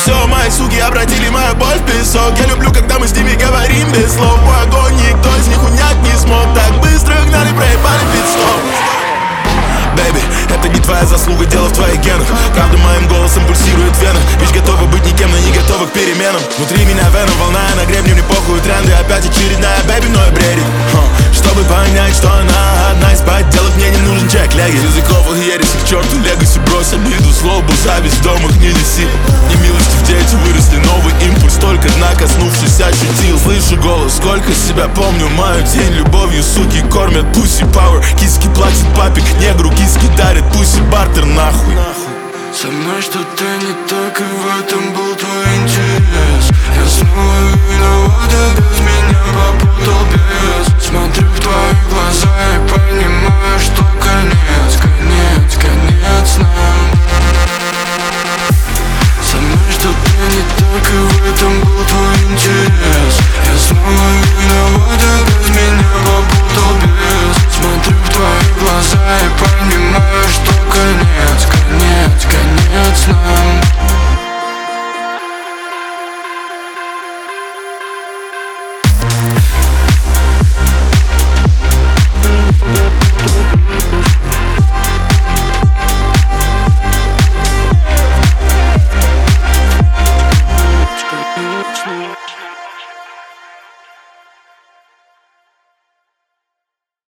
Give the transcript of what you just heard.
все, мои суки обратили мою боль в песок. Я люблю, когда мы с ними говорим без слов. Мой огонь никто из них унять не смог. Так быстро гнали, проебали пит-стоп. Бэйби, это не твоя заслуга, дело в твоих генах. Правда моим голосом пульсирует в венах. Ведь готовы быть никем, но не готовы к переменам. Внутри меня веном волна, на гребне мне похуй тренды. Опять очередная бэйби мною бредит. Чтобы понять, что она одна из подделок, мне не нужен чек, леги. Языков и ереси к черту, легаси, брось обиду, злобу, зависть в домах не неси. Немилости в дети выросли, новый импульс, только дна коснувшись ощутил. Слышу голос, сколько себя помню, мою тень любовью, суки кормят, pussy power. Киски платят папик, негру киски дарят, pussy бартер нахуй. Со мной что-то не так, и в этом был твой интерес. Я снова виноват, а без меня попутал без. Смотрю в твои глаза и понимаю, что конец.